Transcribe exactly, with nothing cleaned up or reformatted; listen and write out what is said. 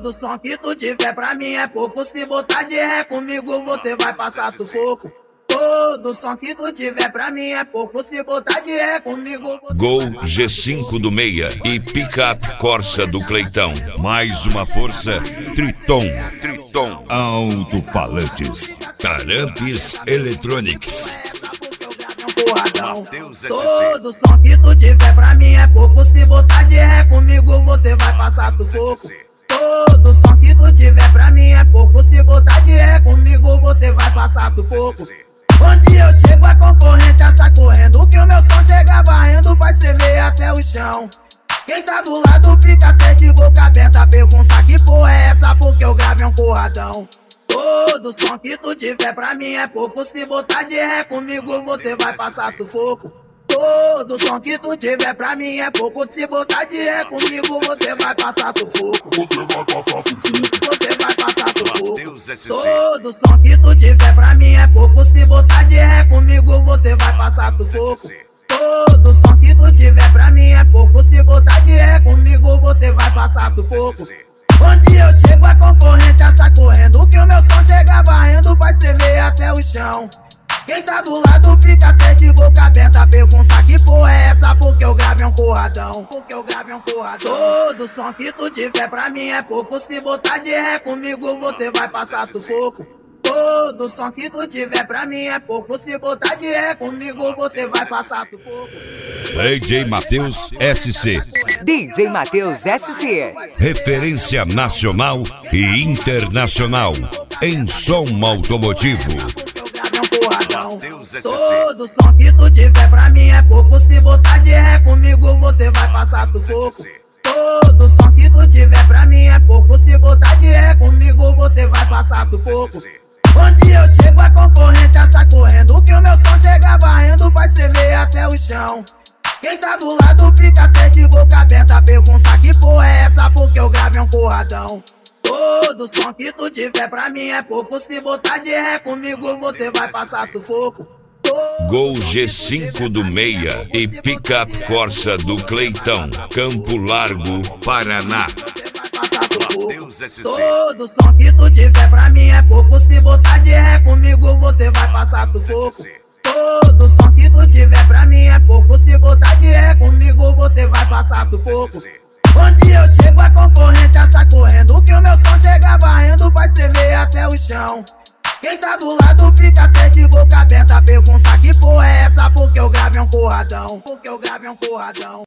Todo som que tu tiver pra mim é pouco. Se botar de ré comigo você vai passar sufoco. Todo som que tu tiver pra mim é pouco. Se botar de ré comigo você Gol G cinco do Meia e Picape Corsa do Cleitão. Mais uma força Triton. Triton Alto-Falantes. Tarampes Electronics. porradão. Todo som que tu tiver pra mim é pouco. Se botar de ré comigo você vai passar sufoco. Todo som que tu tiver pra mim é pouco. Se botar de ré comigo você vai passar sufoco. Onde eu chego a concorrência sai correndo. Que o meu som chega varrendo, vai tremer até o chão. Quem tá do lado fica até de boca aberta. Pergunta que porra é essa, porque eu gravei um porradão. Todo som que tu tiver pra mim é pouco. Se botar de ré comigo você vai passar sufoco. Todo som que tu tiver pra mim é pouco. Se botar de ré comigo você vai passar sufoco. Você vai passar sufoco. Você vai passar sufoco. Todo som que tu tiver pra mim é pouco. Se botar de ré comigo você vai passar sufoco. Todo som que tu tiver pra mim é pouco. Se botar de ré comigo você vai passar sufoco. Onde eu chego a concorrência sai correndo. Que o meu som chega varrendo, vai tremer até o chão. Quem tá do lado fica até de boca aberta. Pergunta que porra é essa, porque eu gravei um porradão. Porque eu gravei um porradão. Todo som que tu tiver pra mim é pouco. Se botar de ré comigo você vai passar sufoco. Todo som que tu tiver pra mim é pouco. Se botar de ré comigo você vai passar sufoco. D J Matheus S C. D J Matheus S C. Referência nacional e internacional em som automotivo. Todo som que tu tiver pra mim é pouco. Se botar de ré comigo você vai passar sufoco. Todo som que tu tiver pra mim é pouco. Se botar de ré comigo você vai passar sufoco. Onde eu chego a concorrência sai correndo. Que o meu som chega varrendo, vai tremer até o chão. Quem tá do lado fica até de boca aberta. Pergunta que porra é essa, porque eu gravei um porradão. Todo som que tu tiver pra mim é pouco. Se botar de ré comigo você vai passar sufoco. Gol G cinco do Meia e Picape Corsa do Cleitão, Campo Largo, Paraná. Todo som que tu tiver pra mim é pouco. Se botar de ré comigo você vai passar sufoco. Todo som que tu tiver pra mim é pouco. Se botar de ré comigo você vai passar sufoco. Onde eu chego a concorrência sai correndo. Que o meu som chega varrendo, vai tremer até o chão. Quem tá do lado fica até de boca aberta. Pergunta que porra é essa, porque eu gravei um porradão. Porque eu gravei um porradão.